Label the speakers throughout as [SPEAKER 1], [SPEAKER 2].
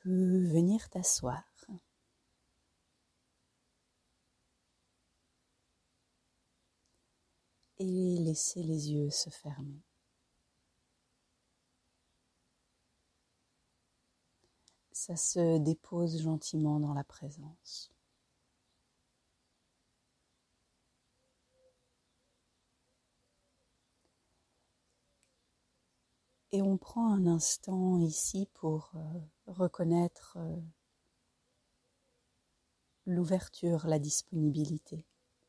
[SPEAKER 1] peux venir t'asseoir. Et laisser les yeux se fermer. Ça se dépose gentiment dans la présence. Et on prend un instant ici pour reconnaître l'ouverture, la disponibilité.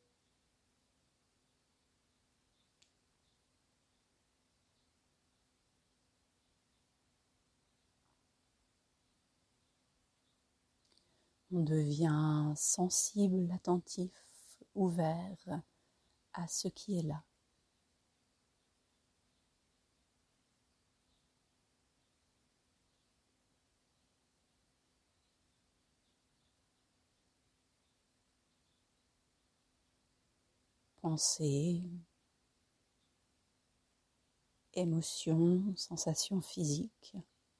[SPEAKER 1] On devient sensible, attentif, ouvert à ce qui est là. Pensées, émotions, sensations physiques.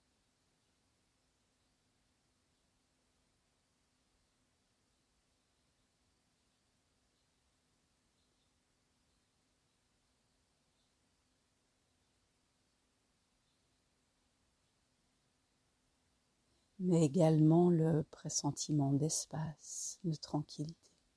[SPEAKER 1] Mais également le pressentiment d'espace, de tranquillité.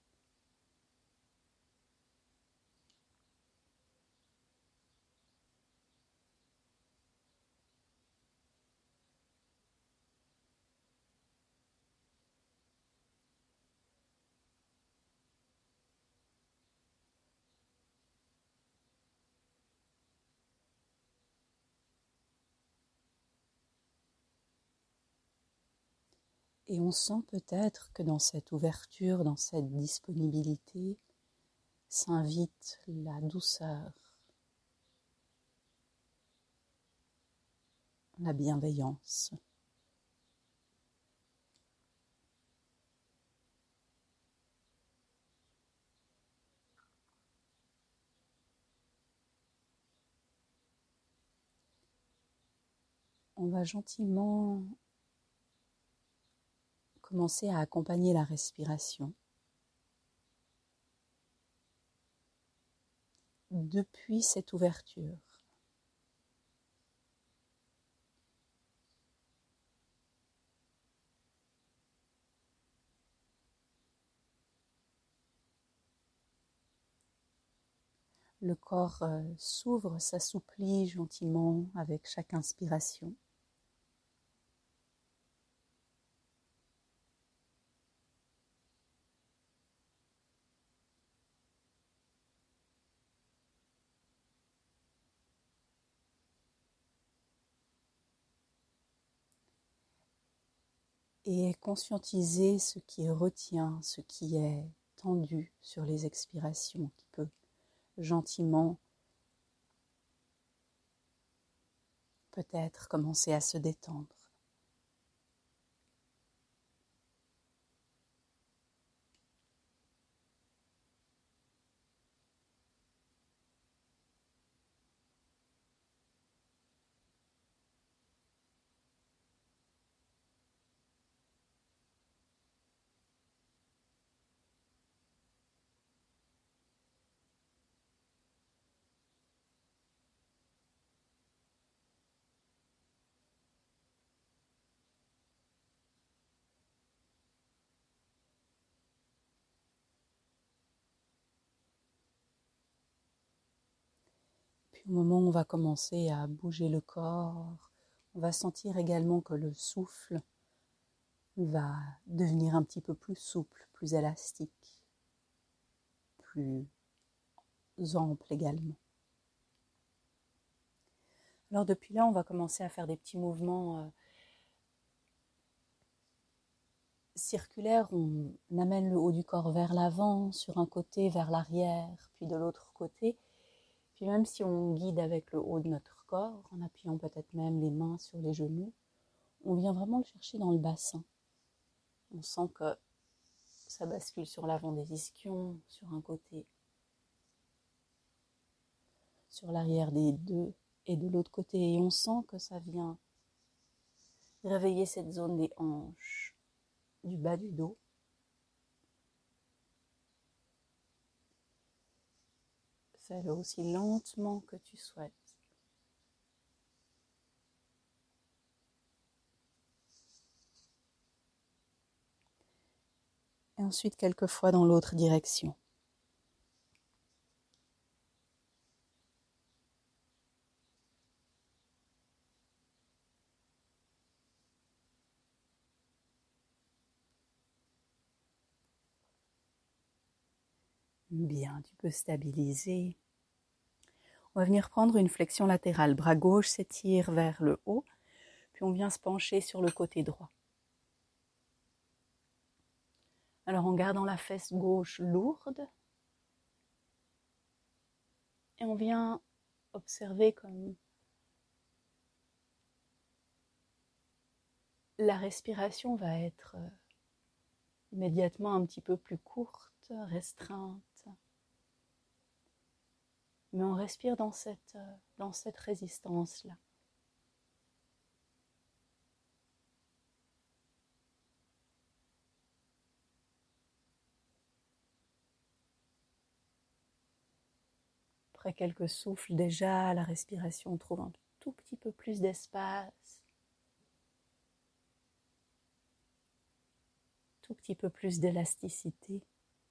[SPEAKER 1] Et on sent peut-être que dans cette ouverture, dans cette disponibilité, s'invite la douceur, la bienveillance. On va gentiment commencer à accompagner la respiration depuis cette ouverture. Le corps s'ouvre, s'assouplit gentiment avec chaque inspiration. Et conscientiser ce qui retient, ce qui est tendu sur les expirations, qui peut gentiment peut-être commencer à se détendre. Puis au moment où on va commencer à bouger le corps, on va sentir également que le souffle va devenir un petit peu plus souple, plus élastique, plus ample également. Alors depuis là, on va commencer à faire des petits mouvements circulaires. On amène le haut du corps vers l'avant, sur un côté, vers l'arrière, puis de l'autre côté. Puis même si on guide avec le haut de notre corps, en appuyant peut-être même les mains sur les genoux, on vient vraiment le chercher dans le bassin. On sent que ça bascule sur l'avant des ischions, sur un côté, sur l'arrière des deux et de l'autre côté. Et on sent que ça vient Réveillez cette zone des hanches, du bas du dos. Fais-le aussi lentement que tu souhaites. Et ensuite quelques fois dans l'autre direction. Bien, tu peux stabiliser. On va venir prendre une flexion latérale. Bras gauche s'étire vers le haut, puis on vient se pencher sur le côté droit. Alors en gardant la fesse gauche lourde, et on vient observer comme la respiration va être immédiatement un petit peu plus courte, restreinte. Mais on respire dans cette résistance-là. Après quelques souffles déjà, la respiration trouve un tout petit peu plus d'espace, tout petit peu plus d'élasticité.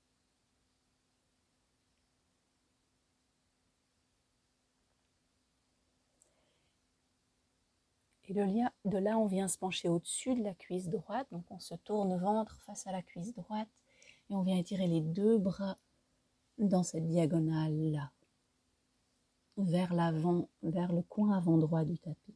[SPEAKER 1] Et de là, on vient se pencher au-dessus de la cuisse droite. Donc on se tourne ventre face à la cuisse droite et on vient étirer les deux bras dans cette diagonale-là, vers l'avant, vers le coin avant droit du tapis.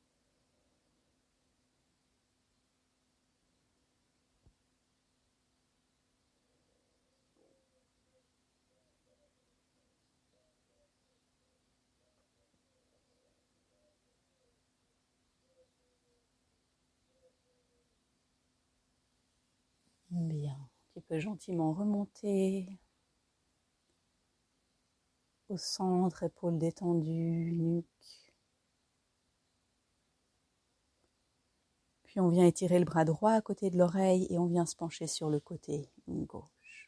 [SPEAKER 1] Bien, tu peux gentiment remonter au centre, épaules détendues, nuque. Puis on vient étirer le bras droit à côté de l'oreille et on vient se pencher sur le côté gauche.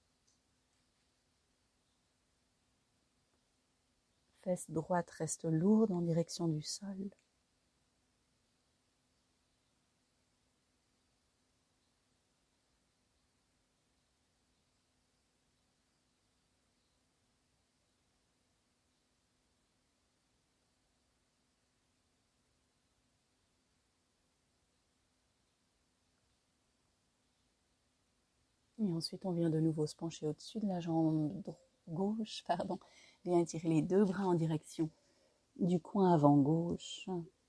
[SPEAKER 1] Fesse droite reste lourde en direction du sol. Et ensuite, on vient de nouveau se pencher au-dessus de la jambe gauche, vient étirer les deux bras en direction du coin avant gauche.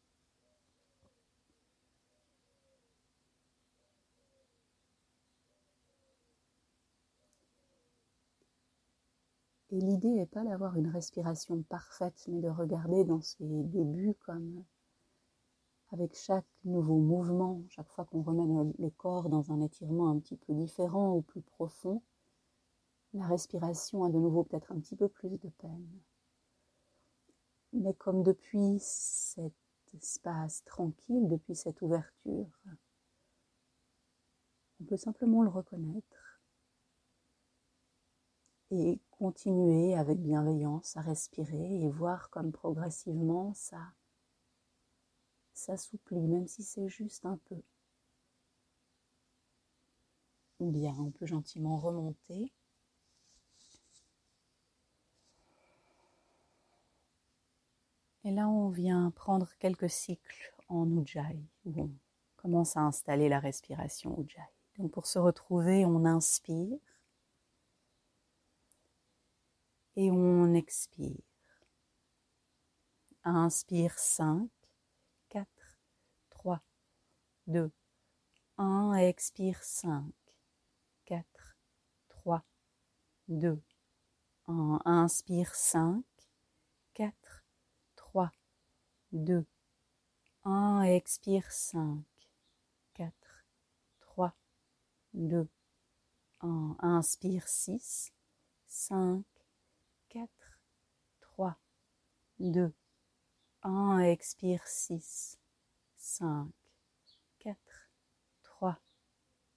[SPEAKER 1] Et l'idée n'est pas d'avoir une respiration parfaite, mais de regarder dans ses débuts comme avec chaque nouveau mouvement, chaque fois qu'on remet le corps dans un étirement un petit peu différent ou plus profond, la respiration a de nouveau peut-être un petit peu plus de peine. Mais comme depuis cet espace tranquille, depuis cette ouverture, on peut simplement le reconnaître et continuer avec bienveillance à respirer et voir comme progressivement ça s'assouplit, même si c'est juste un peu. Bien, on peut gentiment remonter. Et là, on vient prendre quelques cycles en Ujjayi, où on commence à installer la respiration Ujjayi. Donc pour se retrouver, on inspire et on expire. Inspire 5, 4, 3, 2, 1. Expire 5, 4, 3, 2, 1. Inspire 5, 4, 3, 2, 1. Expire 5, 4, 3, 2, 1. Inspire 6, 5, 4, 3, 2, 1. Expire 6, 5,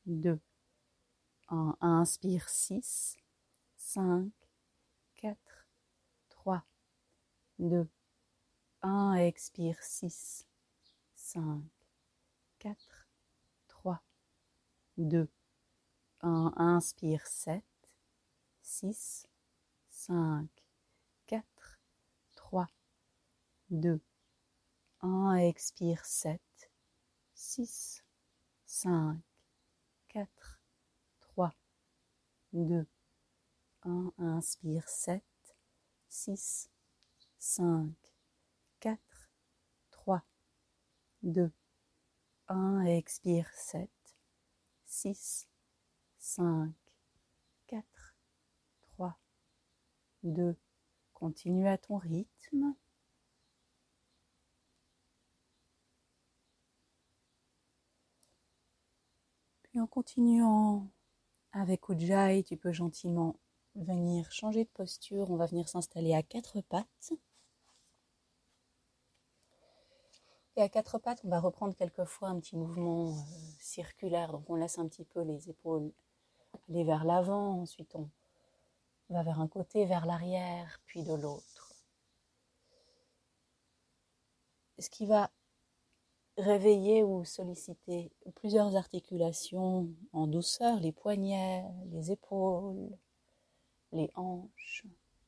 [SPEAKER 1] 2, 1, inspire 6, 5, 4, 3, 2, 1, expire 6, 5, 4, 3, 2, 1, inspire 7, 6, 5, 4, 3, 2, 1, expire 7, 6, 5, 4, 3, 2, 1, inspire 7, 6, 5, 4, 3, 2, 1, expire 7, 6, 5, 4, 3, 2, continue à ton rythme. Puis en continuant avec Ujjayi, tu peux gentiment venir changer de posture. On va venir s'installer à quatre pattes. Et à quatre pattes, on va reprendre quelquefois un petit mouvement circulaire. Donc on laisse un petit peu les épaules aller vers l'avant. Ensuite, on va vers un côté, vers l'arrière, puis de l'autre. Ce qui va réveiller ou solliciter plusieurs articulations en douceur, les poignets, les épaules, les hanches.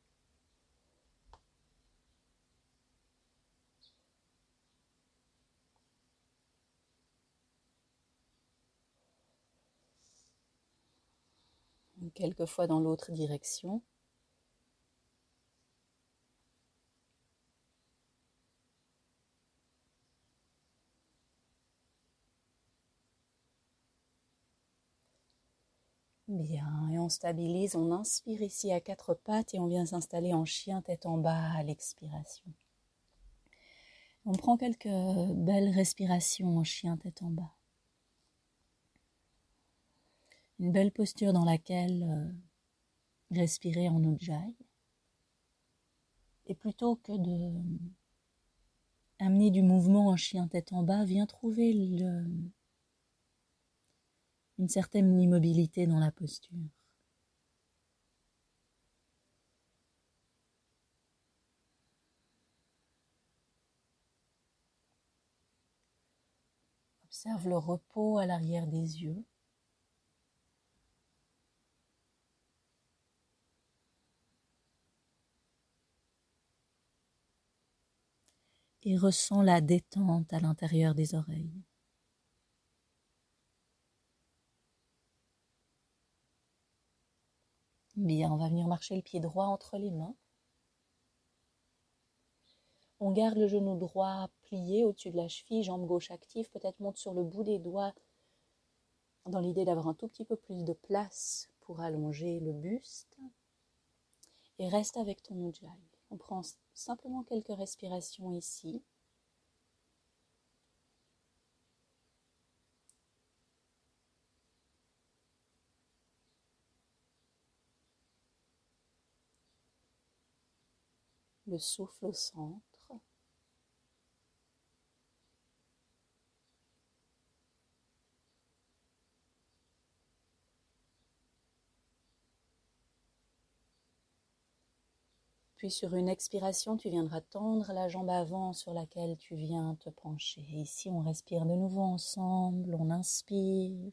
[SPEAKER 1] Quelquefois dans l'autre direction. Bien, et on stabilise, on inspire ici à quatre pattes et on vient s'installer en chien tête en bas à l'expiration. On prend quelques belles respirations en chien tête en bas. Une belle posture dans laquelle respirer en Ujjayi. Et plutôt que de amener du mouvement en chien tête en bas, viens trouver une certaine immobilité dans la posture. Observe le repos à l'arrière des yeux. Et ressens la détente à l'intérieur des oreilles. Bien, on va venir marcher le pied droit entre les mains. On garde le genou droit plié au-dessus de la cheville, jambe gauche active, peut-être monte sur le bout des doigts dans l'idée d'avoir un tout petit peu plus de place pour allonger le buste. Et reste avec ton Ujjayi. On prend simplement quelques respirations ici. Le souffle au centre. Puis sur une expiration, tu viendras tendre la jambe avant sur laquelle tu viens te pencher. Et ici, on respire de nouveau ensemble, on inspire.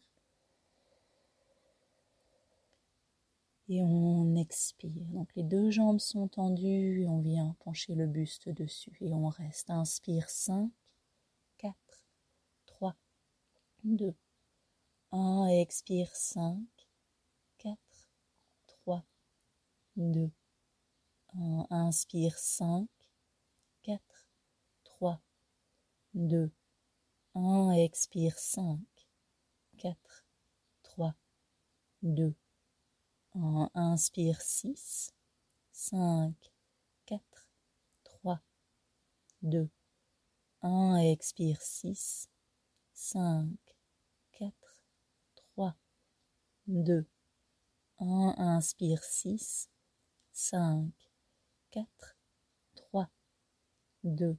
[SPEAKER 1] Et on expire. Donc les deux jambes sont tendues et on vient pencher le buste dessus. Et on reste. Inspire 5, 4, 3, 2, 1. Expire 5, 4, 3, 2, 1. Inspire 5, 4, 3, 2, 1. Expire 5, 4, 3, 2, 1. Inspire 6, 5, 4, 3, 2, 1. Expire 6, 5, 4, 3, 2, 1. Inspire 6, 5, 4, 3, 2,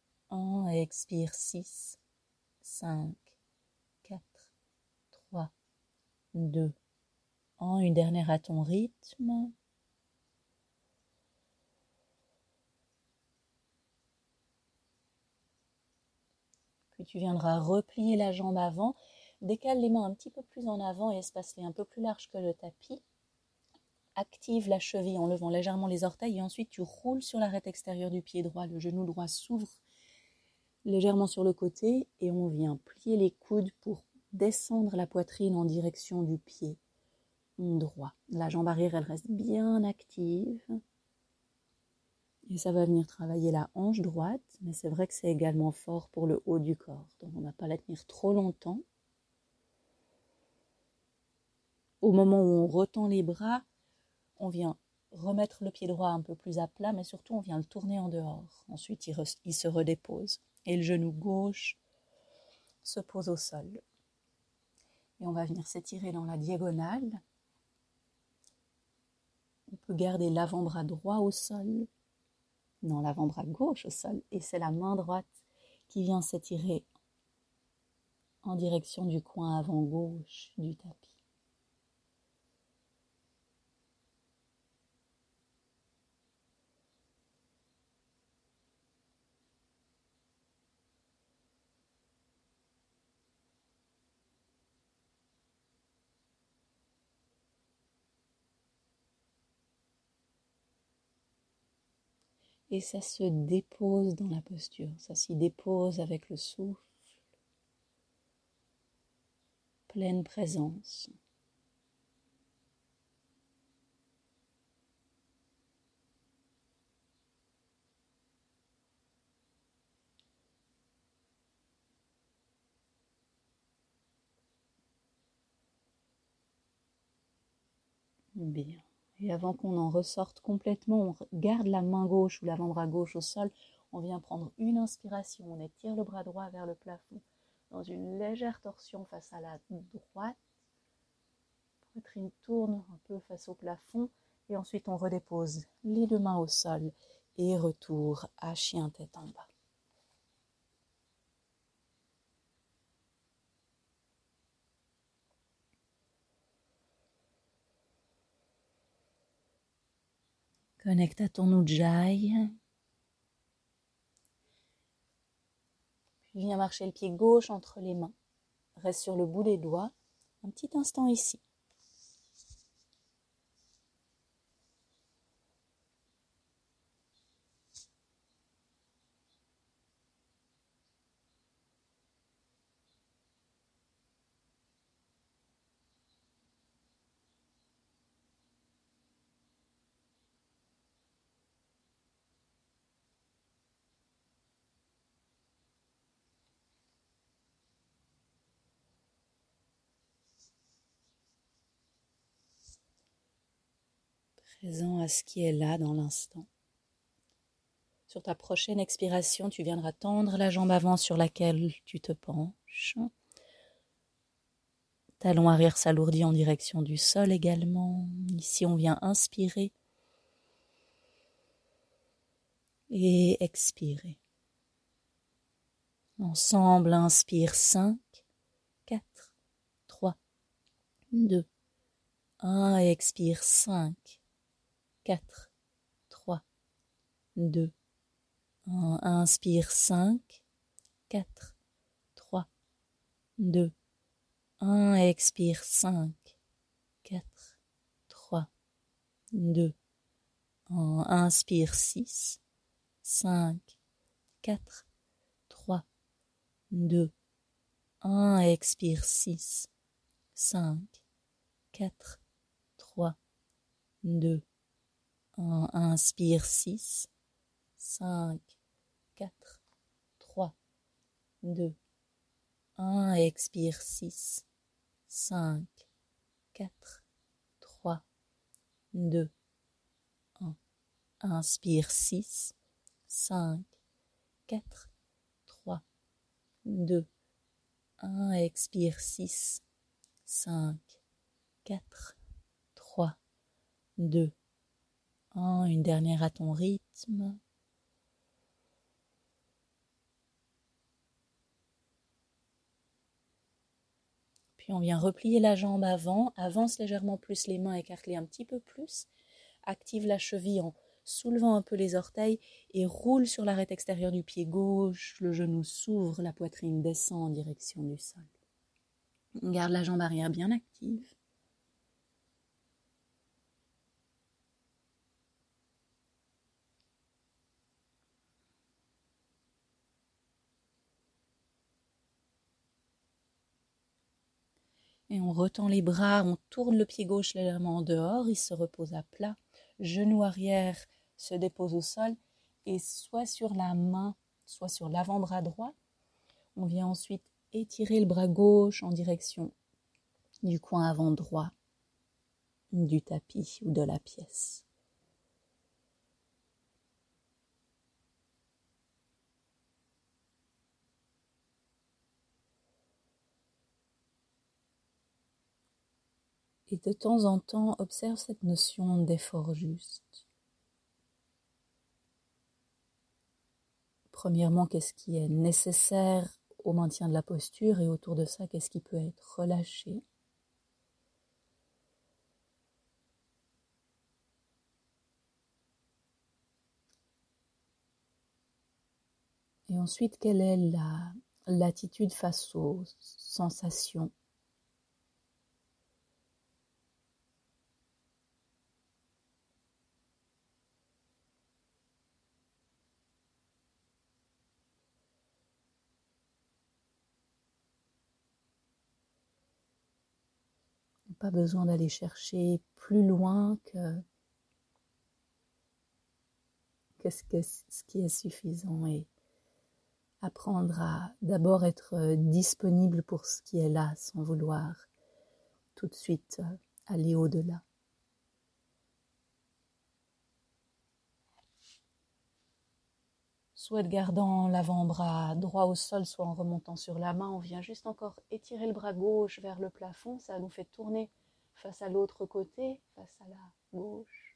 [SPEAKER 1] 1. Expire 6, 5, 4, 3, 2. Une dernière à ton rythme. Puis tu viendras replier la jambe avant. Décale les mains un petit peu plus en avant et espace-les un peu plus large que le tapis. Active la cheville en levant légèrement les orteils et ensuite tu roules sur l'arête extérieure du pied droit. Le genou droit s'ouvre légèrement sur le côté et on vient plier les coudes pour descendre la poitrine en direction du pied droit. La jambe arrière, elle reste bien active. Et ça va venir travailler la hanche droite, mais c'est vrai que c'est également fort pour le haut du corps. Donc on ne va pas la tenir trop longtemps. Au moment où on retend les bras, on vient remettre le pied droit un peu plus à plat, mais surtout on vient le tourner en dehors. Ensuite, il se redépose. Et le genou gauche se pose au sol. Et on va venir s'étirer dans la diagonale. On peut garder l'avant-bras droit au sol. Non, l'avant-bras gauche au sol. Et c'est la main droite qui vient s'étirer en direction du coin avant gauche du tapis. Et ça se dépose dans la posture, ça s'y dépose avec le souffle, pleine présence. Bien. Et avant qu'on en ressorte complètement, on garde la main gauche ou l'avant-bras gauche au sol. On vient prendre une inspiration. On étire le bras droit vers le plafond dans une légère torsion face à la droite. Poitrine tourne un peu face au plafond. Et ensuite, on redépose les deux mains au sol et retour à chien tête en bas. Connecte à ton Ujjayi. Puis viens marcher le pied gauche entre les mains. Reste sur le bout des doigts. Un petit instant ici. Présent à ce qui est là dans l'instant. Sur ta prochaine expiration, tu viendras tendre la jambe avant sur laquelle tu te penches. Talon arrière s'alourdit en direction du sol également. Ici, on vient inspirer et expirer. Ensemble, inspire 5, 4, 3, 2, 1 et expire 5, 4, 3, 2, 1. Inspire 5, 4, 3, 2, 1 et expire 5, 4, 3, 2, 1. Inspire 6, 5, 4, 3, 2, 1 et expire 6, 5, 4, 3, 2, 1. Inspire 6, 5, 4, 3, 2, 1 et expire 6, 5, 4, 3, 2, 1. Inspire 6, 5, 4, 3, 2, 1 et expire 6, 5, 4, 3, 2, 1. Une dernière à ton rythme. Puis on vient replier la jambe avant, avance légèrement plus les mains, écarte-les un petit peu plus, active la cheville en soulevant un peu les orteils et roule sur l'arête extérieure du pied gauche, le genou s'ouvre, la poitrine descend en direction du sol. On garde la jambe arrière bien active. Et on retend les bras, on tourne le pied gauche légèrement en dehors, il se repose à plat, genou arrière se dépose au sol et soit sur la main, soit sur l'avant-bras droit, on vient ensuite étirer le bras gauche en direction du coin avant droit du tapis ou de la pièce. Et de temps en temps, observe cette notion d'effort juste. Premièrement, qu'est-ce qui est nécessaire au maintien de la posture et autour de ça, qu'est-ce qui peut être relâché. Et ensuite, quelle est l'attitude face aux sensations? Pas besoin d'aller chercher plus loin que ce qui est suffisant et apprendre à d'abord être disponible pour ce qui est là sans vouloir tout de suite aller au-delà. Soit gardant l'avant-bras droit au sol, soit en remontant sur la main, on vient juste encore étirer le bras gauche vers le plafond, ça nous fait tourner face à l'autre côté, face à la gauche.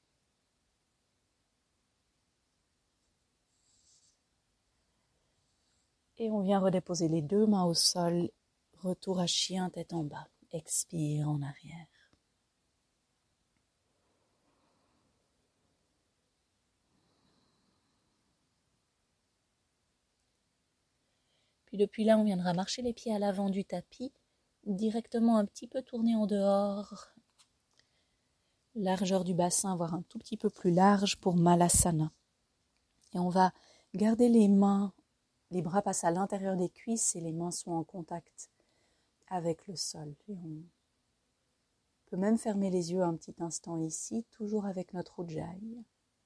[SPEAKER 1] Et on vient redéposer les deux mains au sol, retour à chien, tête en bas, expire en arrière. Puis depuis là, on viendra marcher les pieds à l'avant du tapis, directement un petit peu tourner en dehors, largeur du bassin, voire un tout petit peu plus large pour Malasana. Et on va garder les mains, les bras passent à l'intérieur des cuisses et les mains sont en contact avec le sol. Et on peut même fermer les yeux un petit instant ici, toujours avec notre Ujjayi.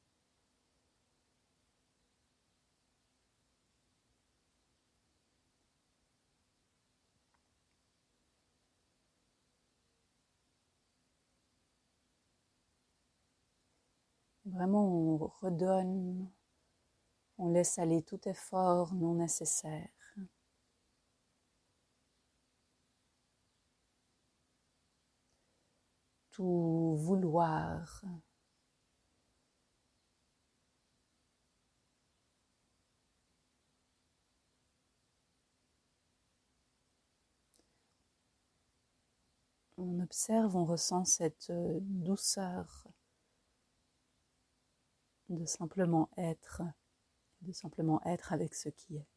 [SPEAKER 1] Vraiment, on redonne, on laisse aller tout effort non nécessaire. Tout vouloir. On observe, on ressent cette douceur de simplement être avec ce qui est.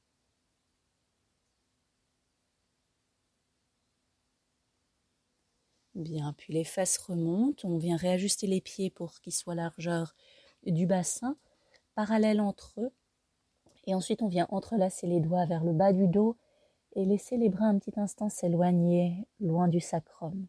[SPEAKER 1] Bien, puis les fesses remontent, on vient réajuster les pieds pour qu'ils soient largeur du bassin, parallèles entre eux, et ensuite on vient entrelacer les doigts vers le bas du dos et laisser les bras un petit instant s'éloigner loin du sacrum.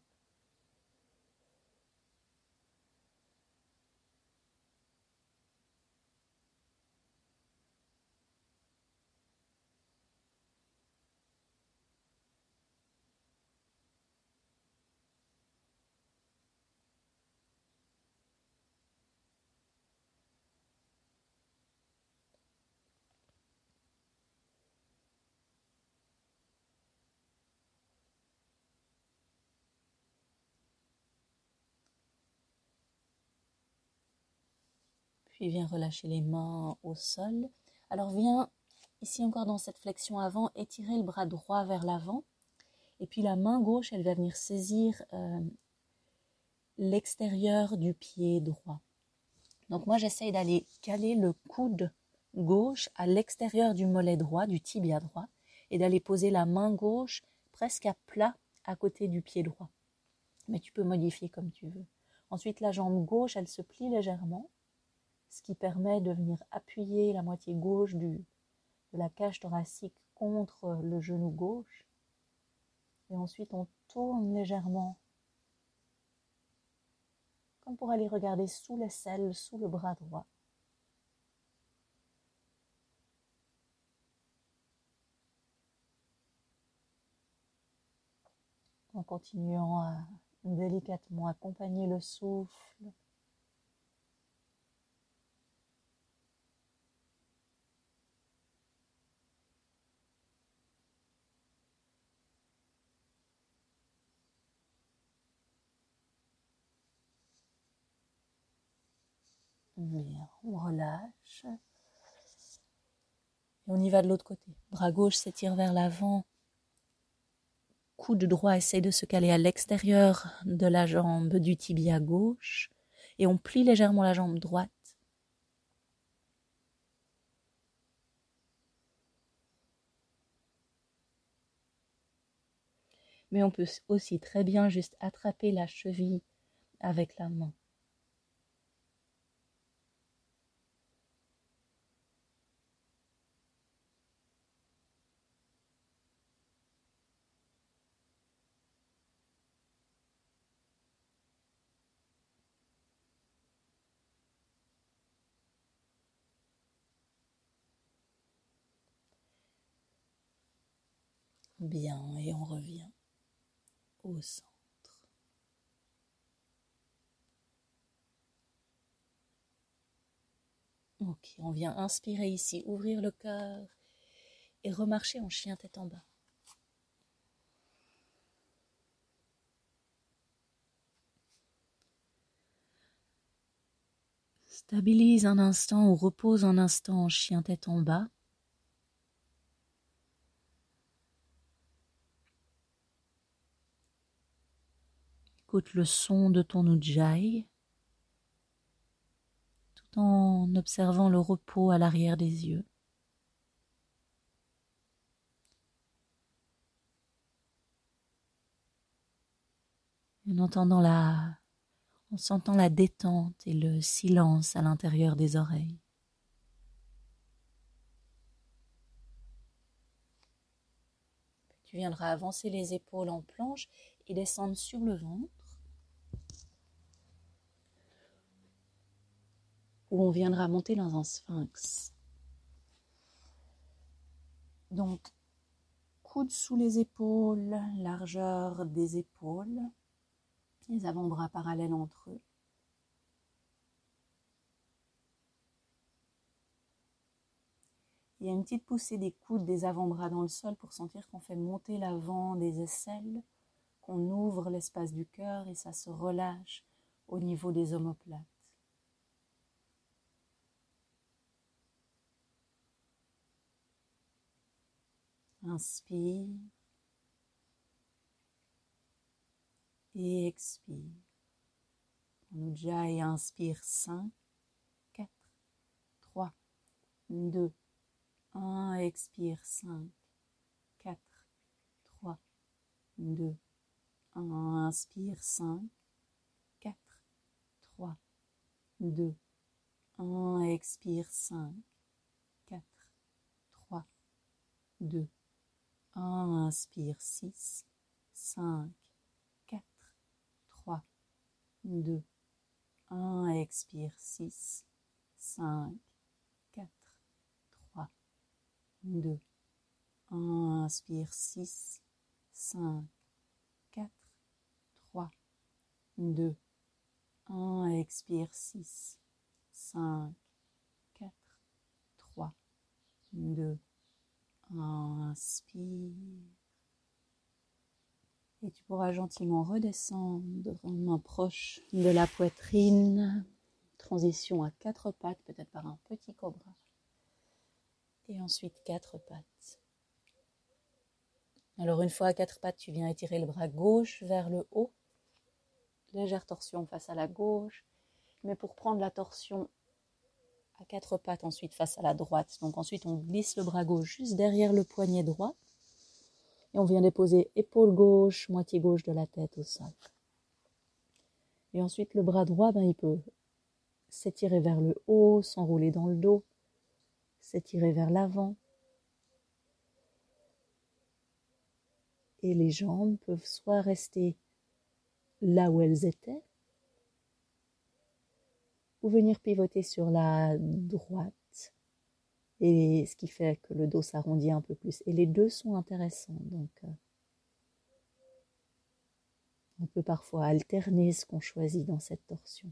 [SPEAKER 1] Puis viens relâcher les mains au sol. Alors viens, ici encore dans cette flexion avant, étirer le bras droit vers l'avant Et puis la main gauche, elle va venir saisir l'extérieur du pied droit. Donc moi, j'essaye d'aller caler le coude gauche à l'extérieur du mollet droit, du tibia droit, et d'aller poser la main gauche presque à plat à côté du pied droit. Mais tu peux modifier comme tu veux. Ensuite, la jambe gauche, elle se plie légèrement, ce qui permet de venir appuyer la moitié gauche de la cage thoracique contre le genou gauche. Et ensuite, on tourne légèrement, comme pour aller regarder sous l'aisselle, sous le bras droit. En continuant à délicatement accompagner le souffle. Bien, on relâche. Et on y va de l'autre côté. Bras gauche s'étire vers l'avant. Coude droit essaye de se caler à l'extérieur de la jambe du tibia gauche. Et on plie légèrement la jambe droite. Mais on peut aussi très bien juste attraper la cheville avec la main. Bien, et on revient au centre. Ok, on vient inspirer ici, ouvrir le cœur et remarcher en chien tête en bas. Stabilise un instant ou repose un instant en chien tête en bas. Écoute le son de ton ujjayi tout en observant le repos à l'arrière des yeux. En sentant la détente et le silence à l'intérieur des oreilles. Tu viendras avancer les épaules en planche et descendre sur le ventre, où on viendra monter dans un sphinx. Donc, coude sous les épaules, largeur des épaules, les avant-bras parallèles entre eux. Il y a une petite poussée des coudes, des avant-bras dans le sol pour sentir qu'on fait monter l'avant des aisselles, qu'on ouvre l'espace du cœur et ça se relâche au niveau des omoplates. Inspire et expire. Ujjayi, inspire 5, 4, 3, 2, 1, expire 5, 4, 3, 2, 1, inspire 5, 4, 3, 2, 1, expire 5, 4, 3, 2, 1, inspire 6, 5, 4, 3, 2, 1, expire 6, 5, 4, 3, 2, 1, inspire 6, 5, 4, 3, 2, 1, expire 6, 5, 4, 3, 2, 1, inspire. Et tu pourras gentiment redescendre, main proche de la poitrine. Transition à 4 pattes, peut-être par un petit cobra. Et ensuite 4 pattes. Alors une fois à quatre pattes, tu viens étirer le bras gauche vers le haut. Légère torsion face à la gauche. Mais pour prendre la torsion à quatre pattes ensuite face à la droite. Donc ensuite on glisse le bras gauche juste derrière le poignet droit. Et on vient déposer épaule gauche, moitié gauche de la tête au sol. Et ensuite le bras droit, il peut s'étirer vers le haut, s'enrouler dans le dos, s'étirer vers l'avant. Et les jambes peuvent soit rester là où elles étaient, ou venir pivoter sur la droite. Et ce qui fait que le dos s'arrondit un peu plus. Et les deux sont intéressants. Donc, on peut parfois alterner ce qu'on choisit dans cette torsion.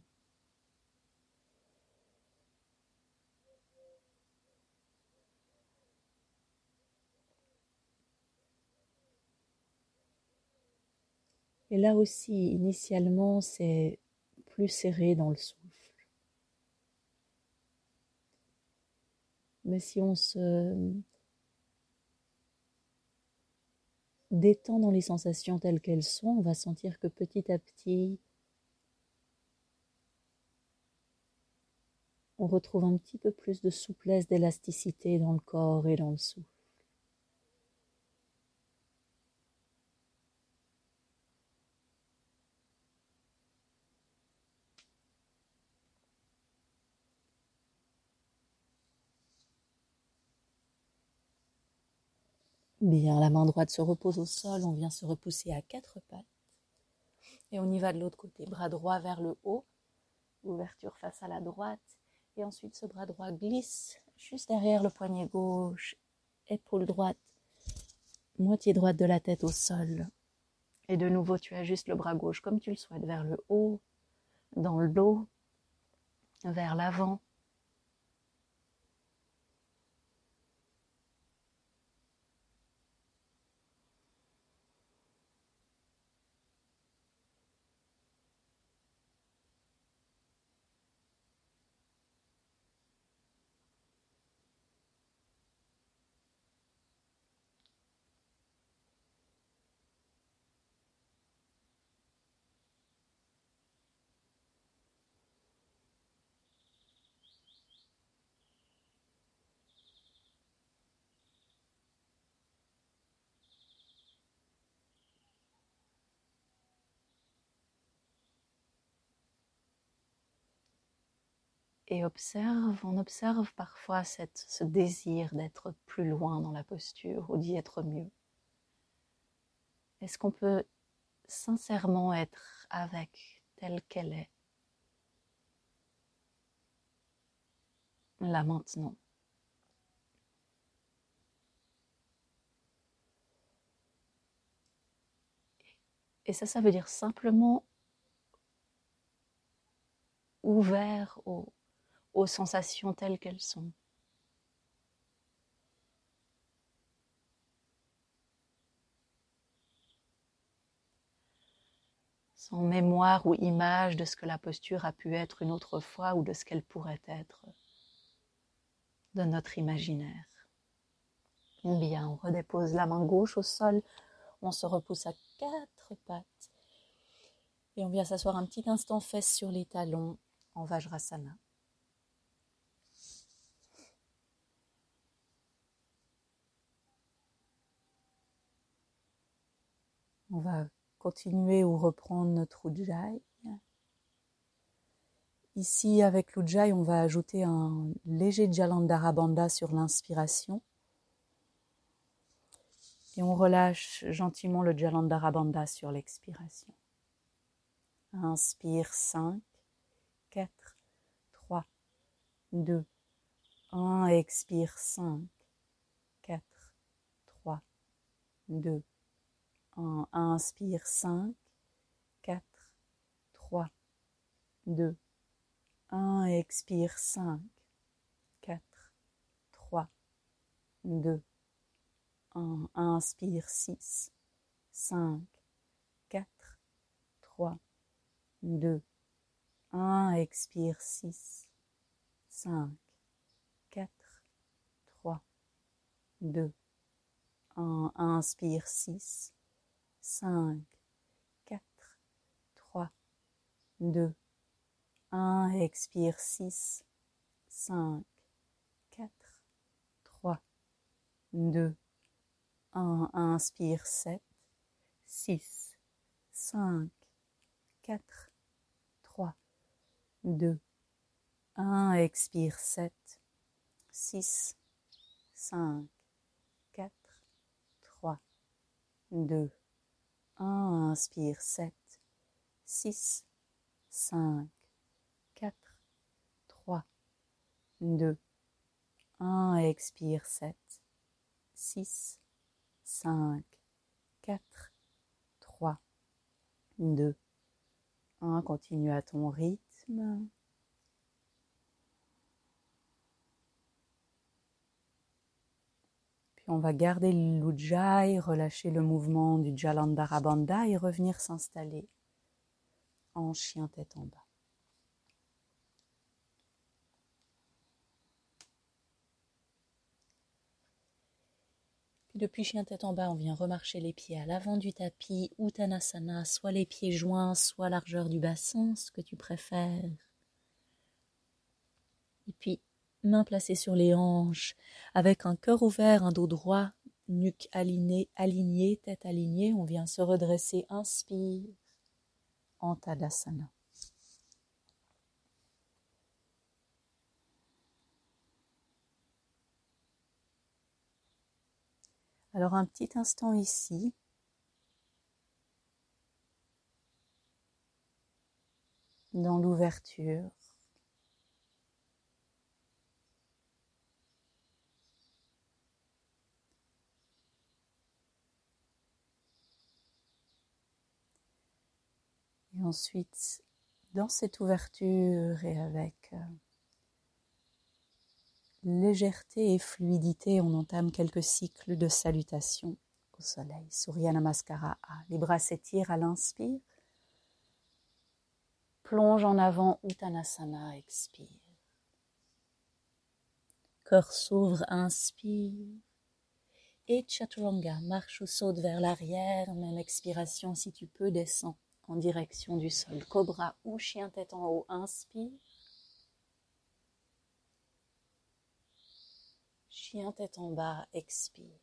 [SPEAKER 1] Et là aussi, initialement, c'est plus serré dans le souffle. Mais si on se détend dans les sensations telles qu'elles sont, on va sentir que petit à petit, on retrouve un petit peu plus de souplesse, d'élasticité dans le corps et dans le souffle. Bien, la main droite se repose au sol, on vient se repousser à quatre pattes. Et on y va de l'autre côté, bras droit vers le haut, ouverture face à la droite. Et ensuite, ce bras droit glisse juste derrière le poignet gauche, épaule droite, moitié droite de la tête au sol. Et de nouveau, tu ajustes le bras gauche comme tu le souhaites, vers le haut, dans le dos, vers l'avant. Et on observe parfois ce désir d'être plus loin dans la posture ou d'y être mieux. Est-ce qu'on peut sincèrement être avec telle qu'elle est, là maintenant? Et ça veut dire simplement ouvert aux sensations telles qu'elles sont. Sans mémoire ou image de ce que la posture a pu être une autre fois ou de ce qu'elle pourrait être de notre imaginaire. Bien, on redépose la main gauche au sol, on se repousse à quatre pattes et on vient s'asseoir un petit instant fesses sur les talons en Vajrasana. On va continuer ou reprendre notre Ujjayi. Ici, avec l'Ujjayi, on va ajouter un léger Jalandhara Bandha sur l'inspiration. Et on relâche gentiment le Jalandhara Bandha sur l'expiration. Inspire 5, 4, 3, 2, 1. Expire 5, 4, 3, 2, 1. Inspire 5, 4, 3, 2, 1. Expire 5, 4, 3, 2, 1. Inspire 6, 5, 4, 3, 2, 1. Expire 6, 5, 4, 3, 2, 1, inspire 6, 5, 4, 3, 2, 1, expire 6, 5, 4, 3, 2, 1, inspire 7, 6, 5, 4, 3, 2, 1, expire 7, 6, 5, 4, 3, 2, 1, inspire 7, 6, 5, 4, 3, 2, 1, expire 7, 6, 5, 4, 3, 2, 1, continue à ton rythme. Puis on va garder l'Ujjayi, relâcher le mouvement du Jalandhara Bandha et revenir s'installer en chien tête en bas. Puis depuis chien tête en bas, on vient remarcher les pieds à l'avant du tapis, Uttanasana, soit les pieds joints, soit largeur du bassin, ce que tu préfères. Et puis, mains placées sur les hanches, avec un cœur ouvert, un dos droit, nuque alignée, tête alignée, on vient se redresser, inspire, en Tadasana. Alors un petit instant ici, dans l'ouverture. Et ensuite, dans cette ouverture et avec légèreté et fluidité, on entame quelques cycles de salutations au soleil. Surya Namaskara. Les bras s'étirent à l'inspire. Plonge en avant, Uttanasana, expire. Cœur s'ouvre, inspire. Et Chaturanga, marche ou saute vers l'arrière, même expiration si tu peux, descends en direction du sol. Cobra ou chien tête en haut, inspire. Chien tête en bas, expire.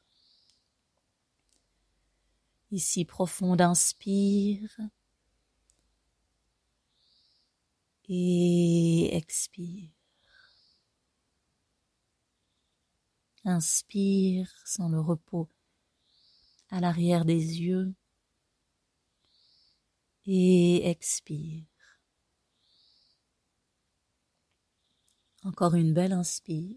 [SPEAKER 1] Ici, profonde, inspire. Et expire. Inspire sans le repos à l'arrière des yeux. Et expire. Encore une belle inspire.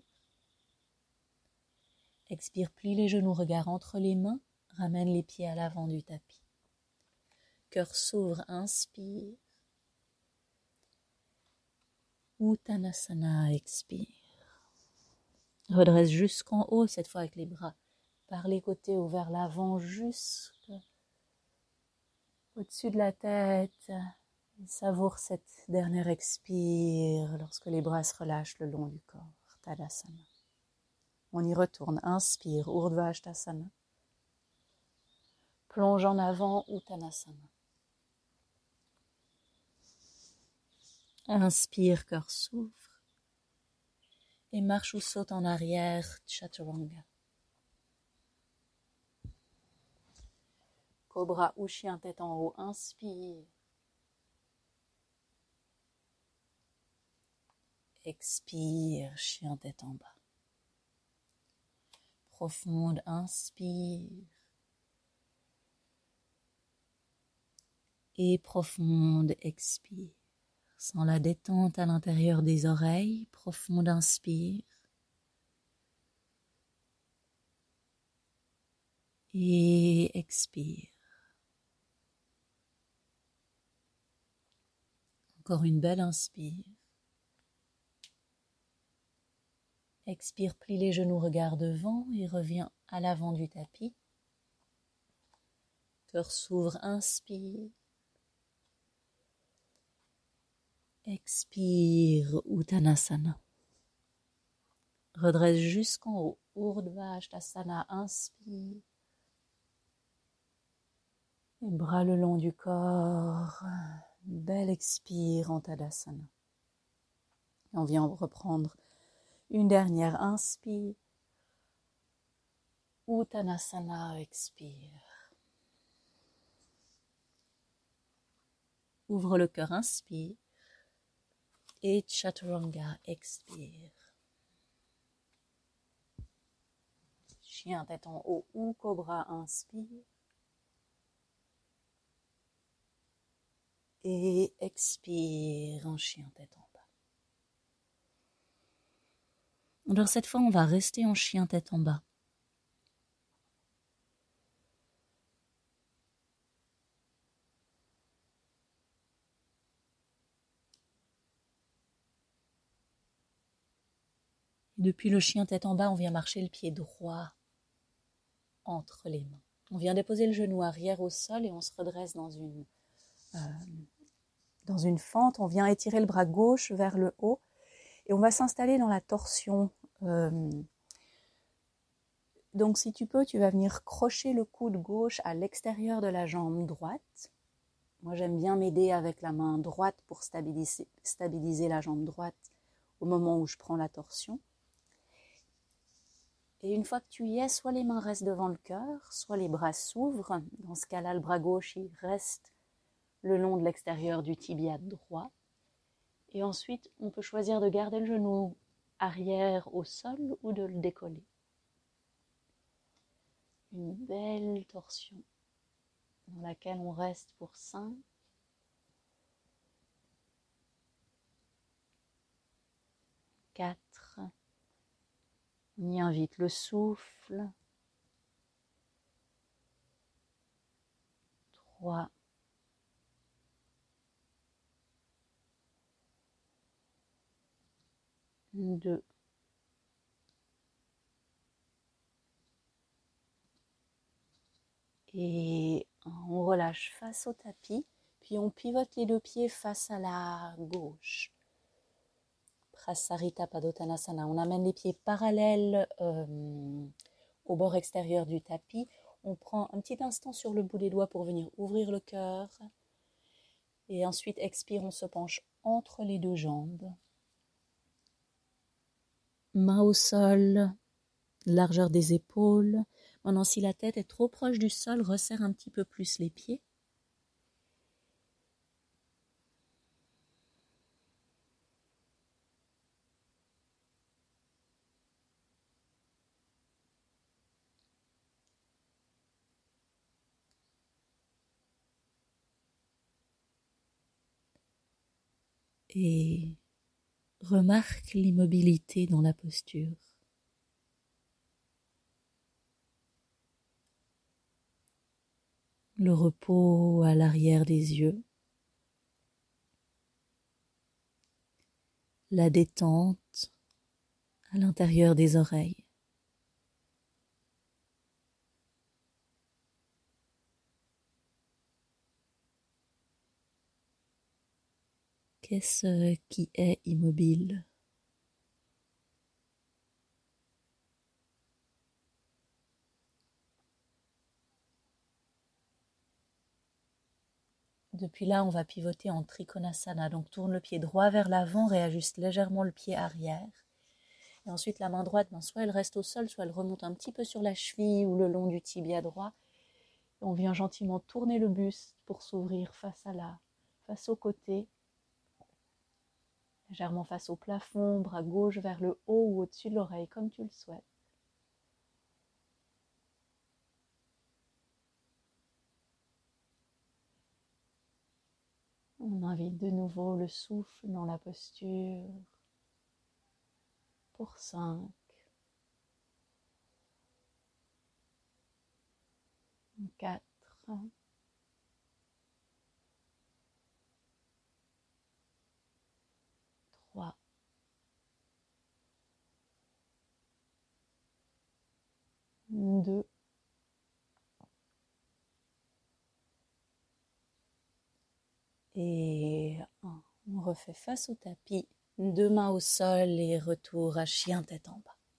[SPEAKER 1] Expire, plie les genoux, regard entre les mains. Ramène les pieds à l'avant du tapis. Cœur s'ouvre, inspire. Uttanasana, expire. Redresse jusqu'en haut, cette fois avec les bras par les côtés ou vers l'avant, jusqu'au-dessus de la tête. Et savoure cette dernière expire lorsque les bras se relâchent le long du corps. Tadasana. On y retourne. Inspire, Urdhva Hastasana. Plonge en avant, Uttanasana. Inspire, cœur s'ouvre. Et marche ou saute en arrière, Chaturanga. Cobra ou chien tête en haut, inspire. Expire, chien tête en bas. Profonde, inspire. Et profonde, expire. Sans la détente à l'intérieur des oreilles, profonde, inspire. Et expire. Encore une belle inspire. Expire, plie les genoux, regard devant et reviens à l'avant du tapis. Cœur s'ouvre, inspire. Expire, Uttanasana. Redresse jusqu'en haut. Urdhva Hastasana, inspire. Et bras le long du corps. Bel expire en Tadasana. Et on vient reprendre une dernière inspire. Uttanasana, expire. Ouvre le cœur, inspire. Et Chaturanga, expire. Chien tête en haut ou cobra, inspire. Et expire en chien tête en bas. Alors cette fois, on va rester en chien tête en bas. Depuis le chien tête en bas, on vient marcher le pied droit entre les mains. On vient déposer le genou arrière au sol et on se redresse dans une fente. On vient étirer le bras gauche vers le haut et on va s'installer dans la torsion. Donc si tu peux, tu vas venir crocher le coude gauche à l'extérieur de la jambe droite. Moi, j'aime bien m'aider avec la main droite pour stabiliser la jambe droite au moment où je prends la torsion. Et une fois que tu y es, soit les mains restent devant le cœur, soit les bras s'ouvrent. Dans ce cas-là, le bras gauche, il reste le long de l'extérieur du tibia droit. Et ensuite, on peut choisir de garder le genou arrière au sol ou de le décoller. Une belle torsion dans laquelle on reste pour 5, 4, on y invite le souffle, 3, 2, et on relâche face au tapis, puis on pivote les deux pieds face à la gauche. Prasarita Padottanasana, on amène les pieds parallèles au bord extérieur du tapis. On prend un petit instant sur le bout des doigts pour venir ouvrir le cœur. Et ensuite, expire, on se penche entre les deux jambes. Main au sol, largeur des épaules. Maintenant, si la tête est trop proche du sol, resserre un petit peu plus les pieds. Et remarque l'immobilité dans la posture. Le repos à l'arrière des yeux. La détente à l'intérieur des oreilles. Qu'est-ce qui est immobile ? Depuis là, on va pivoter en Trikonasana. Donc tourne le pied droit vers l'avant, réajuste légèrement le pied arrière. Et ensuite, la main droite, soit elle reste au sol, soit elle remonte un petit peu sur la cheville ou le long du tibia droit. Et on vient gentiment tourner le buste pour s'ouvrir face au côté. Légèrement face au plafond, bras gauche vers le haut ou au-dessus de l'oreille, comme tu le souhaites. On invite de nouveau le souffle dans la posture pour 5, 4, 3, 2, et 1. On refait face au tapis, 2 mains au sol et retour à chien tête en bas.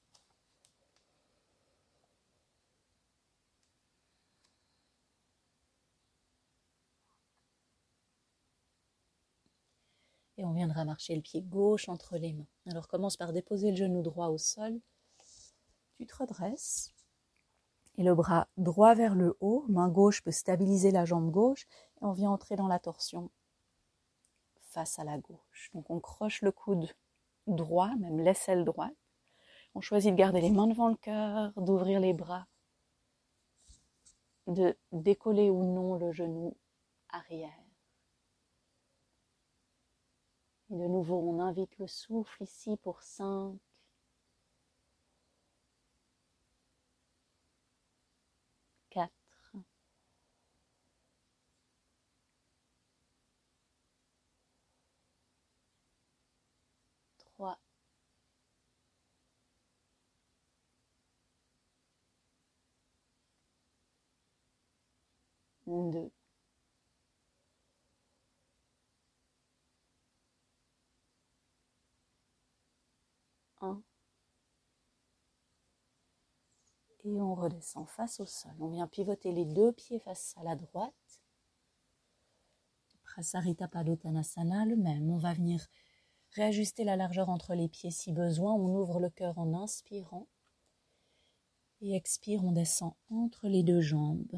[SPEAKER 1] Et on viendra marcher le pied gauche entre les mains. Alors commence par déposer le genou droit au sol. Tu te redresses. Et le bras droit vers le haut, main gauche peut stabiliser la jambe gauche. Et on vient entrer dans la torsion face à la gauche. Donc on croche le coude droit, même l'aisselle droite. On choisit de garder les mains devant le cœur, d'ouvrir les bras, de décoller ou non le genou arrière. Et de nouveau, on invite le souffle ici pour 5, 4, 3, 2, 1. Et on redescend face au sol. On vient pivoter les deux pieds face à la droite. Prasarita Padottanasana, le même. On va venir réajuster la largeur entre les pieds si besoin. On ouvre le cœur en inspirant. Et expire, on descend entre les deux jambes.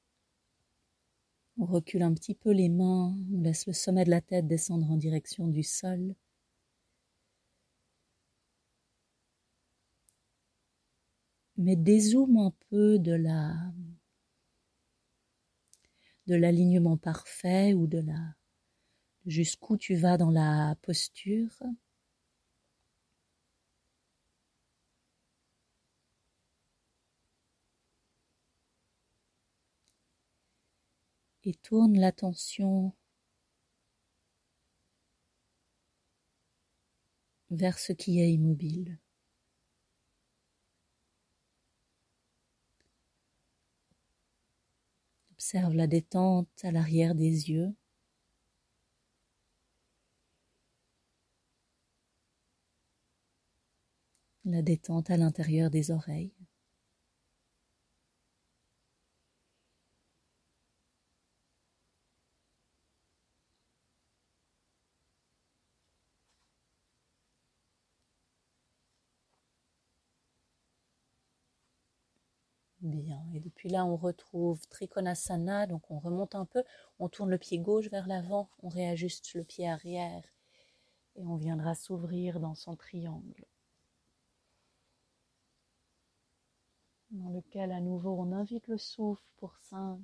[SPEAKER 1] On recule un petit peu les mains. On laisse le sommet de la tête descendre en direction du sol. Mais dézoome un peu de l'alignement parfait ou jusqu'où tu vas dans la posture. Et tourne l'attention vers ce qui est immobile. Observe la détente à l'arrière des yeux. La détente à l'intérieur des oreilles. Bien, et depuis là on retrouve Trikonasana, donc on remonte un peu, on tourne le pied gauche vers l'avant, on réajuste le pied arrière et on viendra s'ouvrir dans son triangle. Dans lequel à nouveau on invite le souffle pour 5,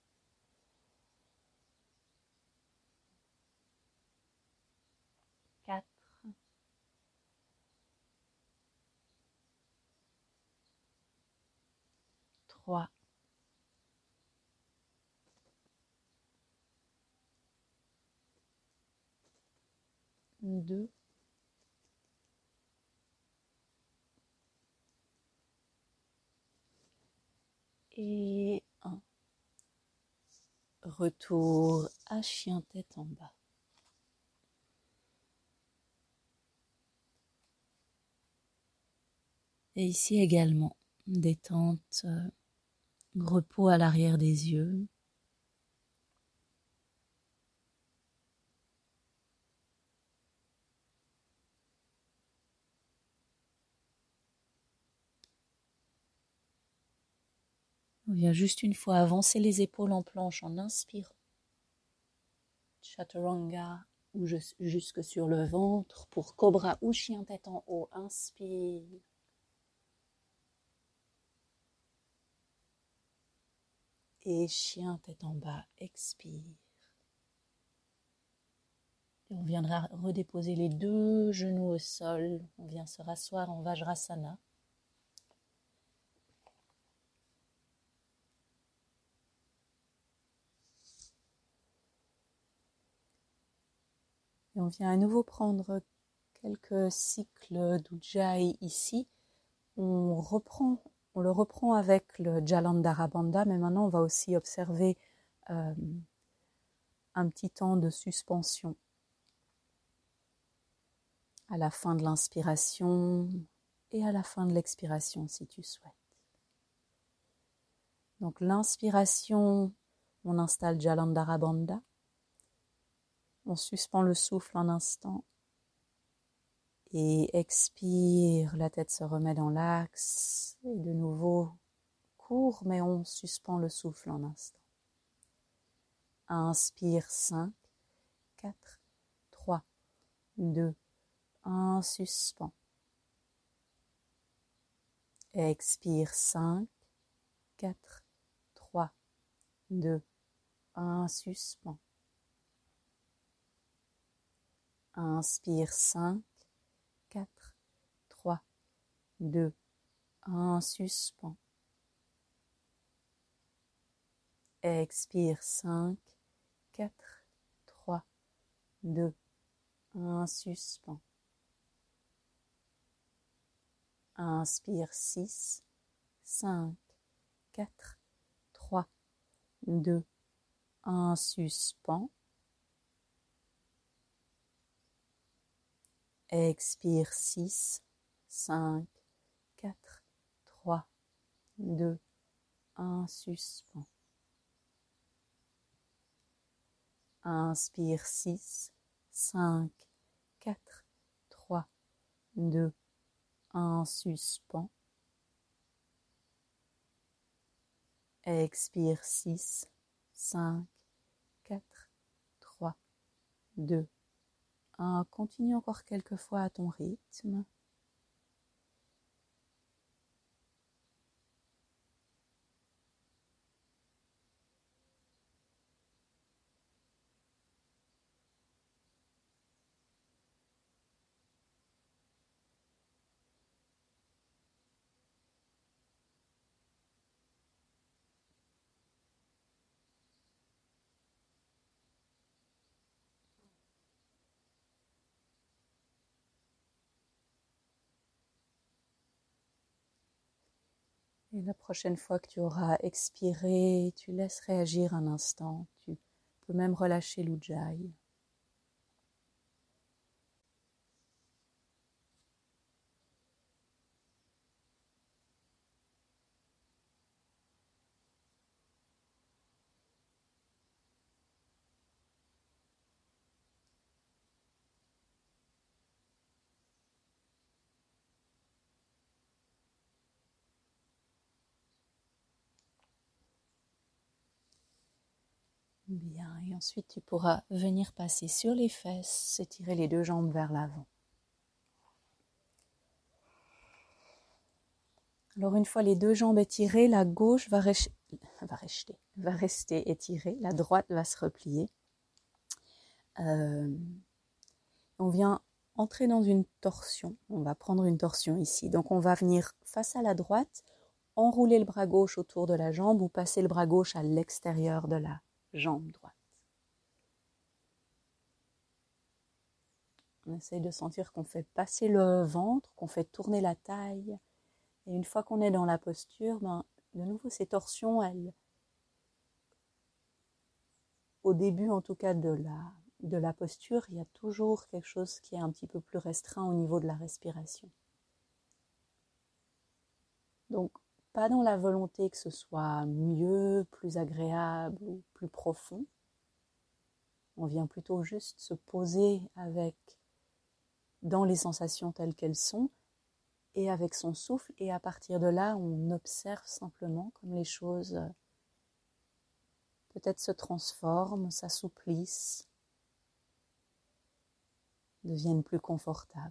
[SPEAKER 1] 4, 3, 2, et 1. Retour à chien tête en bas. Et ici également, détente, repos à l'arrière des yeux. On vient juste une fois avancer les épaules en planche en inspirant. Chaturanga ou jusque sur le ventre pour cobra ou chien tête en haut. Inspire. Et chien tête en bas. Expire. Et on viendra redéposer les deux genoux au sol. On vient se rasseoir en Vajrasana. Et on vient à nouveau prendre quelques cycles d'Ujjayi ici. On le reprend avec le Jalandhara Bandha, mais maintenant on va aussi observer un petit temps de suspension à la fin de l'inspiration et à la fin de l'expiration si tu souhaites. Donc l'inspiration, on installe Jalandhara Bandha. On suspend le souffle un instant et expire, la tête se remet dans l'axe et de nouveau court, mais on suspend le souffle un instant. Inspire 5, 4, 3, 2, 1, suspend. Expire 5, 4, 3, 2, 1, suspend. Inspire 5, 4, 3, 2, 1, suspend. Expire 5, 4, 3, 2, 1, suspend. Inspire 6, 5, 4, 3, 2, 1, suspend. Expire 6, 5, 4, 3, 2, 1, suspend. Inspire 6, 5, 4, 3, 2, 1, suspend. Expire 6, 5, 4, 3, 2, 1. Continue encore quelques fois à ton rythme. Et la prochaine fois que tu auras expiré, tu laisses réagir un instant. Tu peux même relâcher l'ujjayi. Bien, et ensuite tu pourras venir passer sur les fesses, étirer les deux jambes vers l'avant. Alors une fois les deux jambes étirées, la gauche va rester étirée, la droite va se replier. On vient entrer dans une torsion, on va prendre une torsion ici. Donc on va venir face à la droite, enrouler le bras gauche autour de la jambe ou passer le bras gauche à l'extérieur de la jambe droite. On essaye de sentir qu'on fait passer le ventre, qu'on fait tourner la taille. Et une fois qu'on est dans la posture, de nouveau ces torsions, au début en tout cas de la posture, il y a toujours quelque chose qui est un petit peu plus restreint au niveau de la respiration. Donc, pas dans la volonté que ce soit mieux, plus agréable ou plus profond. On vient plutôt juste se poser dans les sensations telles qu'elles sont et avec son souffle. Et à partir de là, on observe simplement comme les choses peut-être se transforment, s'assouplissent, deviennent plus confortables.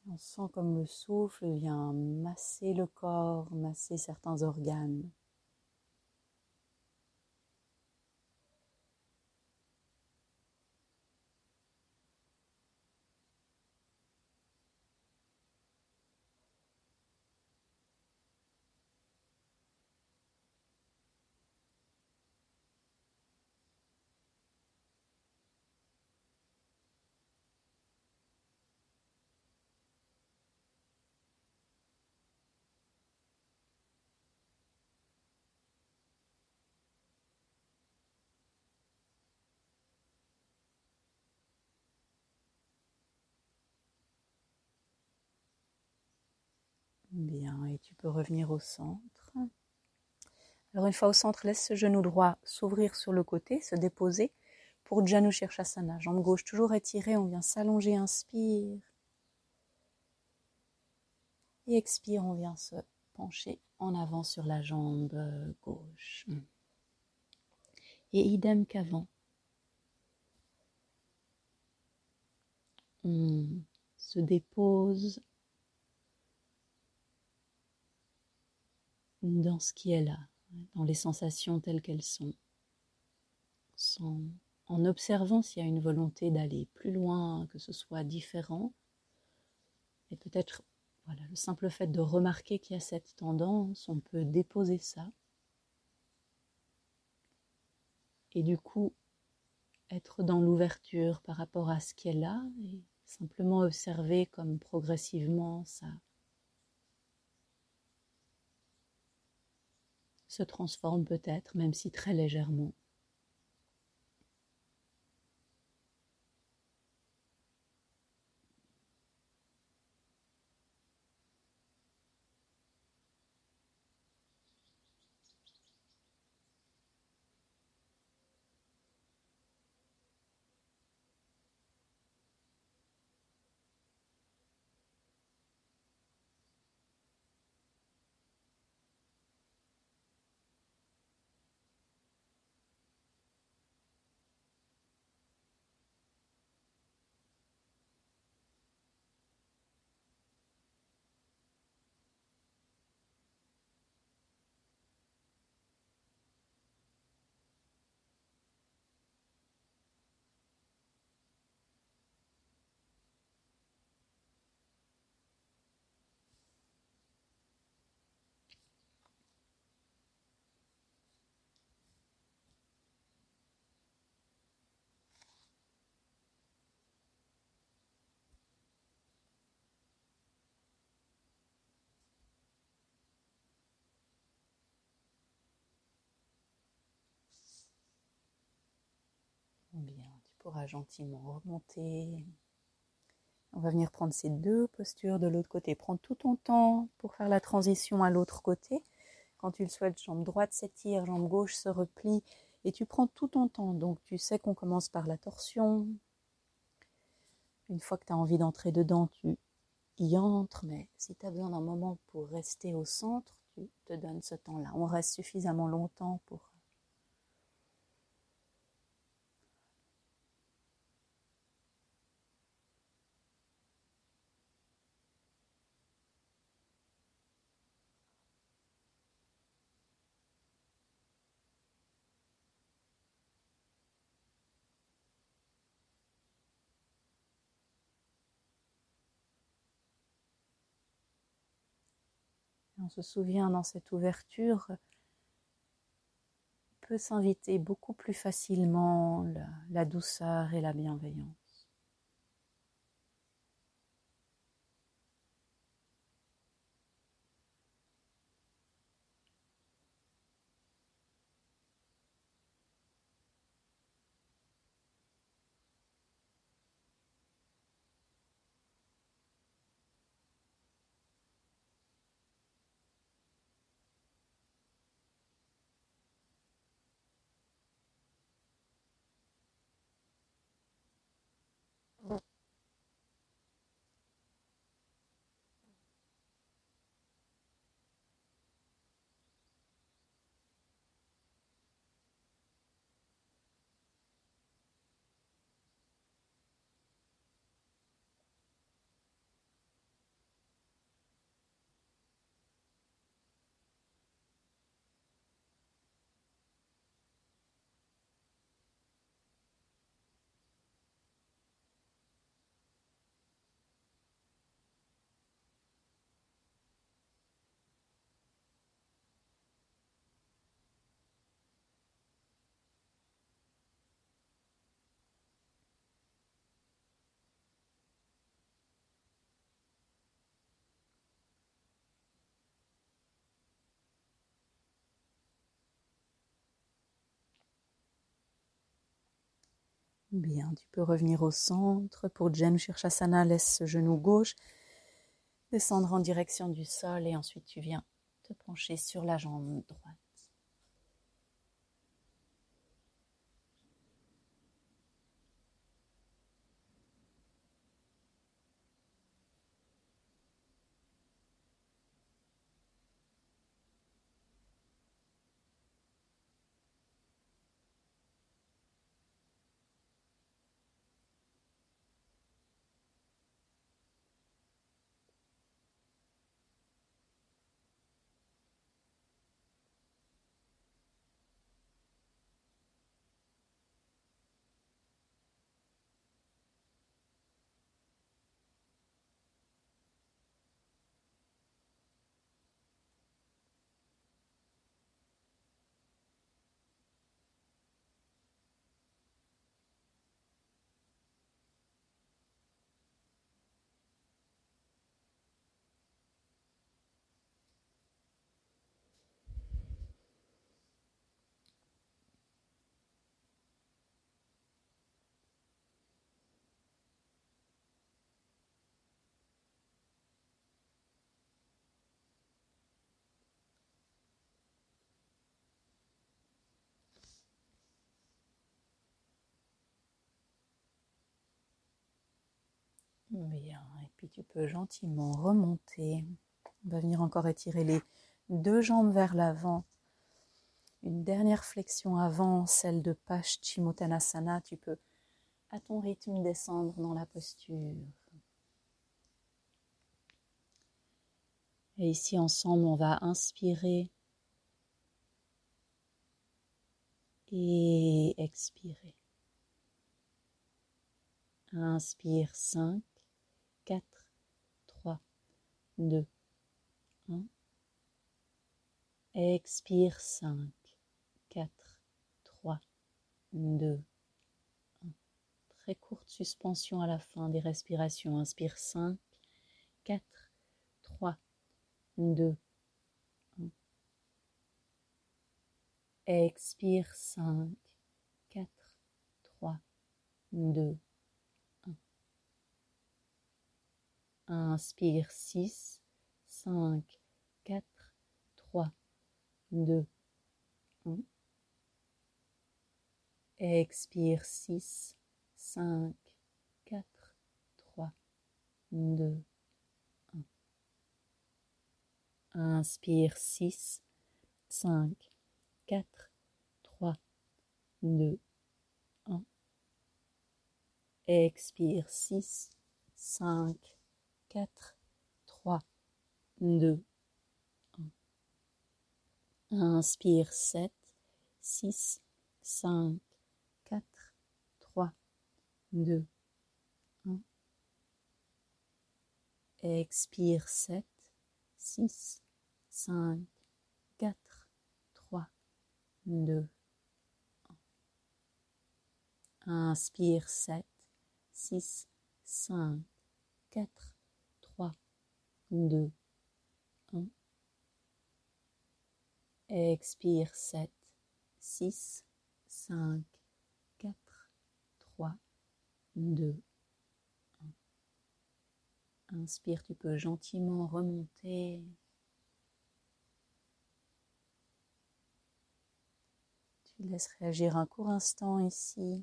[SPEAKER 1] On sent comme le souffle vient masser le corps, masser certains organes. Bien, et tu peux revenir au centre. Alors une fois au centre, laisse ce genou droit s'ouvrir sur le côté, se déposer pour Janu Shirshasana. Jambe gauche toujours étirée, on vient s'allonger, inspire. Et expire, on vient se pencher en avant sur la jambe gauche. Et idem qu'avant. On se dépose dans ce qui est là, dans les sensations telles qu'elles sont, en observant s'il y a une volonté d'aller plus loin, que ce soit différent. Et peut-être, voilà, le simple fait de remarquer qu'il y a cette tendance, on peut déposer ça. Et du coup, être dans l'ouverture par rapport à ce qui est là, et simplement observer comme progressivement ça se transforme peut-être, même si très légèrement. Bien, tu pourras gentiment remonter. On va venir prendre ces deux postures de l'autre côté. Prends tout ton temps pour faire la transition à l'autre côté. Quand tu le souhaites, jambe droite s'étire, jambe gauche se replie. Et tu prends tout ton temps. Donc tu sais qu'on commence par la torsion. Une fois que tu as envie d'entrer dedans, tu y entres. Mais si tu as besoin d'un moment pour rester au centre, tu te donnes ce temps-là. On reste suffisamment longtemps pour... On se souvient dans cette ouverture peut s'inviter beaucoup plus facilement la douceur et la bienveillance. Bien, tu peux revenir au centre. Pour Jen Shirshasana, laisse ce genou gauche descendre en direction du sol et ensuite tu viens te pencher sur la jambe droite. Bien, et puis tu peux gentiment remonter. On va venir encore étirer les deux jambes vers l'avant. Une dernière flexion avant, celle de Paschimottanasana. Tu peux à ton rythme descendre dans la posture. Et ici ensemble, on va inspirer et expirer. Inspire 5, 4, 3, 2, 1. Expire 5, 4, 3, 2, 1. Très courte suspension à la fin des respirations. Inspire 5, 4, 3, 2, 1. Expire 5, 4, 3, 2, 1. Inspire 6, 5, 4, 3, 2, 1. Expire 6, 5, 4, 3, 2, 1. Inspire 6, 5, 4, 3, 2, 1. Expire 6, 5, 4, 3, 2, 1. Inspire 7, 6, 5, 4, 3, 2, 1. Expire 7, 6, 5, 4, 3, 2, 1. Inspire 7, 6, 5, 4, 3, 2, 1. Expire 7, 6, 5, 4, 3, 2, 1. Inspire, tu peux gentiment remonter. Tu laisses réagir un court instant ici.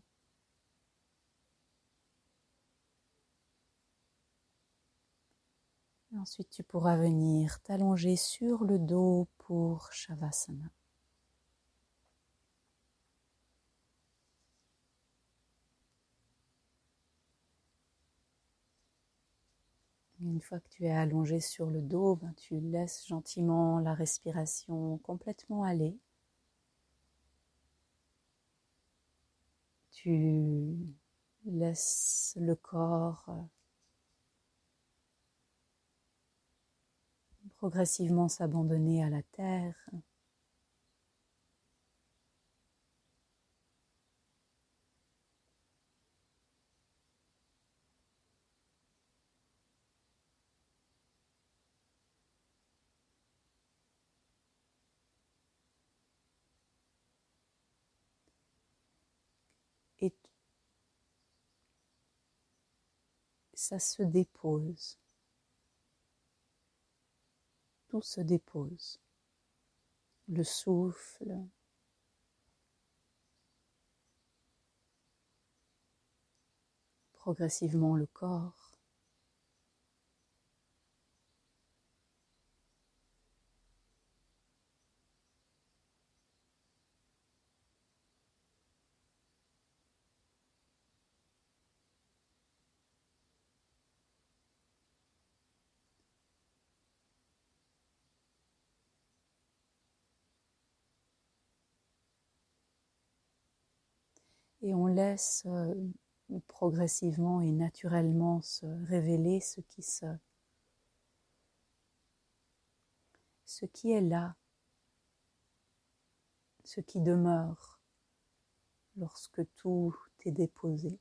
[SPEAKER 1] Et ensuite, tu pourras venir t'allonger sur le dos pour Shavasana. Une fois que tu es allongé sur le dos, tu laisses gentiment la respiration complètement aller. Tu laisses le corps progressivement s'abandonner à la terre. Et ça se dépose. Tout se dépose. Le souffle, progressivement le corps. Et on laisse progressivement et naturellement se révéler ce qui est là, ce qui demeure lorsque tout est déposé.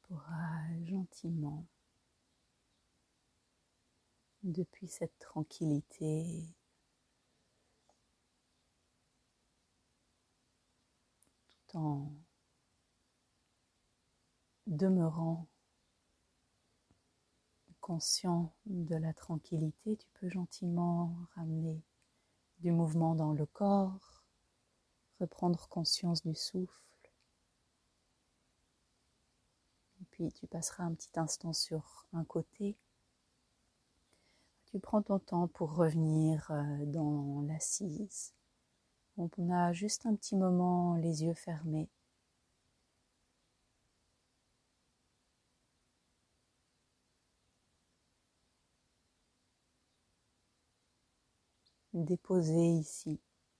[SPEAKER 1] pourras gentiment, depuis cette tranquillité, tout en demeurant conscient de la tranquillité, tu peux gentiment ramener du mouvement dans le corps, reprendre conscience du souffle. Et puis tu passeras un petit instant sur un côté. Tu prends ton temps pour revenir dans l'assise. On a juste un petit moment les yeux fermés. Déposer ici.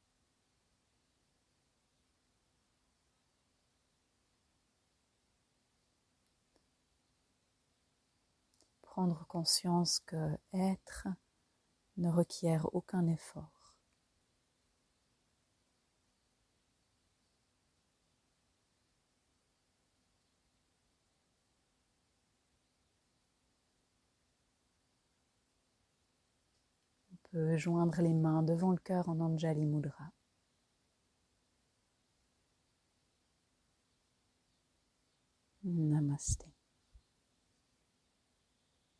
[SPEAKER 1] Prendre conscience que être ne requiert aucun effort. On peut joindre les mains devant le cœur en Anjali Mudra. Namasté.